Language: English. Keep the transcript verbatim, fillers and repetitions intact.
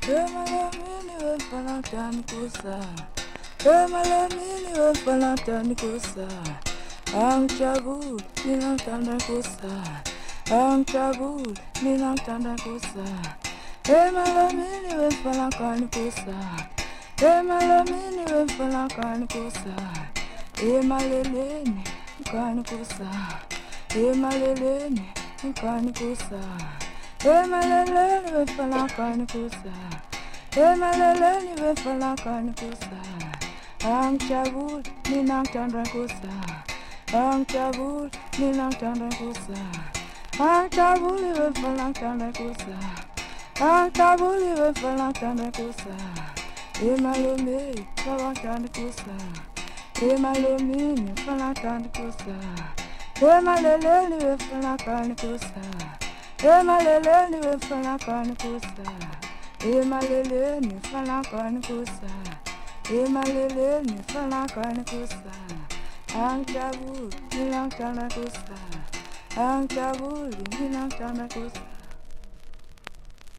Emalamini we falantani kusa. Emalamini we falantani kusa. Ang chabut ninantanda kusa. Ang chabut ninantanda kusa. Emalamini we falantani kusa. Emalamini we falantani kusa. Emaleleni kani kusa. Emaleleni kani kusa. Emaleleni we falantani kusa. Emaleleni we falantani kusa. Ang chabut ninantanda kusa. Ang chabut ninantanda kusa. Ang chabut we falantani kusa. Ang chabut we falantani kusa. Emalome falantani kusa. Emalomini falantani kusa. Emaleleni we falantani kusa. Emaleleni we falantani kusa. Emaleleni falantani kusa. Emaleleni falantani kusa. Ang chabut ninantanda kusa. Ang chabut ninantanda kusa.